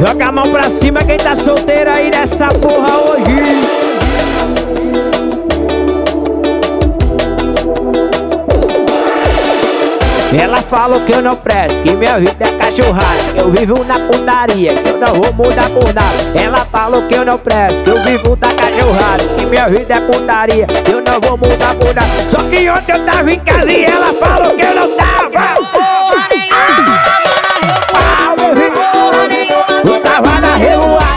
Joga a mão pra cima quem tá solteiro aí nessa porra hoje. Ela falou que eu não presto, que minha vida é cachorrada, que eu vivo na putaria, que eu não vou mudar por nada. Ela falou que eu não presto, que eu vivo da cachorrada, que minha vida é putaria, que eu não vou mudar por nada. Só que ontem eu tava em casa e ela falou que eu não tava. Eu tava na revoada.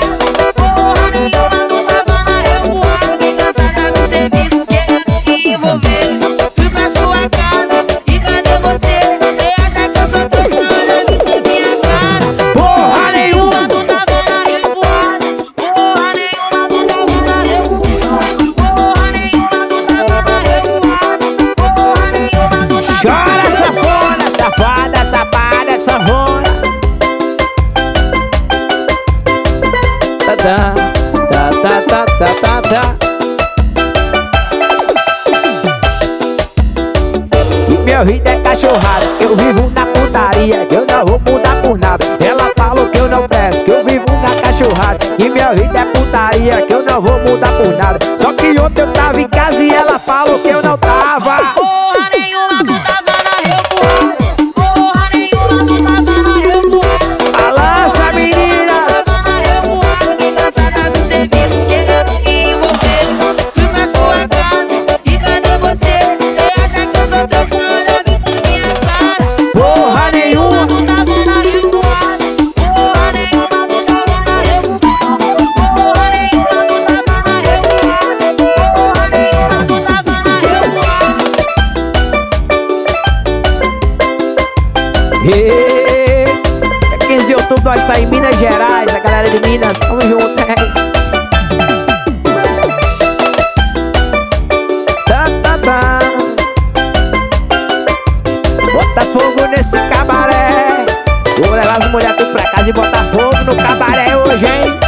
Chora, safona, safada, sapada, safona. Tá, tá, tá, tá, tá, tá, tá. E minha vida é cachorrada, que eu vivo na putaria, que eu não vou mudar por nada. Ela falou que eu não presto, que eu vivo na cachorrada, que minha vida é putaria, que eu não vou mudar por nada. Só que ontem eu tava em casa e ela falou que eu não tava. É 15 de outubro nós tá em Minas Gerais, a galera de Minas, tamo junto, Tá, tá, tá. Bota fogo nesse cabaré. Vou levar as mulheres tudo pra casa e botar fogo no cabaré hoje, hein?